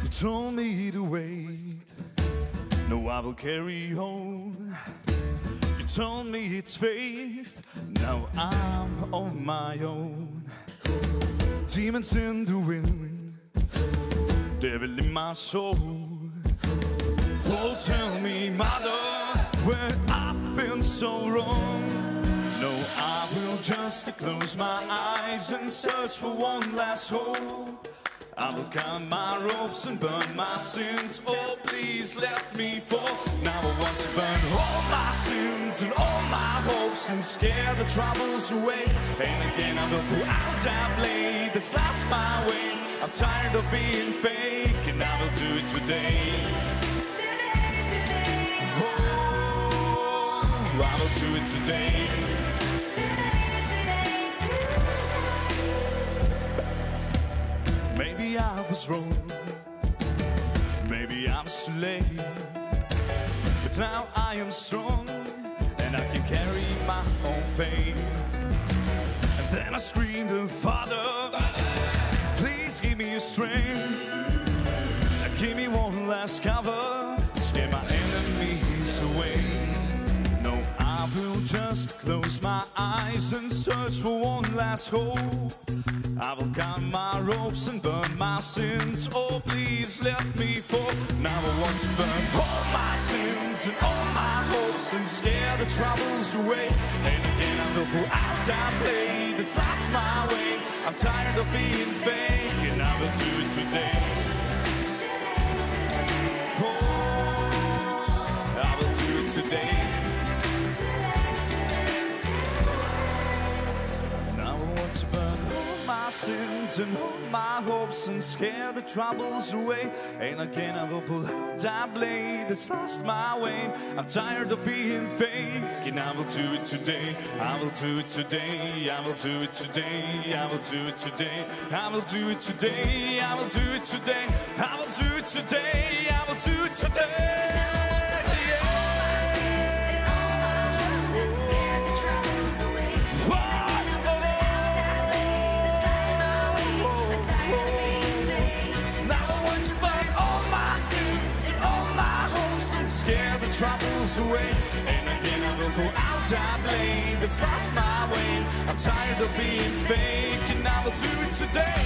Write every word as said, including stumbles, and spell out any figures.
You told me to wait. No, I will carry on. You told me it's faith. Now I'm on my own. Demons in the wind, devil in my soul. Oh, tell me, mother, where I've been so wrong. No, I will just close my eyes and search for one last hope. I will count my ropes and burn my sins. Oh, please let me fall. Now I want to burn all my sins and all my hopes and scare the troubles away. And again I will pull out that blade that's lost my way. I'm tired of being fake, and I will do it today. Oh, I will do it today. Maybe I was wrong, maybe I was too late, but now I am strong and I can carry my own faith. And then I screamed, Father, please give me your strength. Give me one last cover, scare my enemies away. No, I will just close my eyes and search for one last hope. I will count my ropes and burn my sins. Oh, please let me fall. Now I want to burn all my sins and all my hopes and scare the troubles away. And again I will pull out that blade that's lost my way. I'm tired of being fake, and I will do it today. Oh, I will do it today. Now I want to burn my sins and all my hopes and scare the troubles away. And again I will pull out that blade that's lost my way. I'm tired of being fake, and I will do it today. I will do it today. I will do it today. I will do it today. I will do it today. I will do it today. I will do it today. I will do it today. Troubles away, and again I will pull out that blade that's lost my way. I'm tired of being fake, and I will do it today.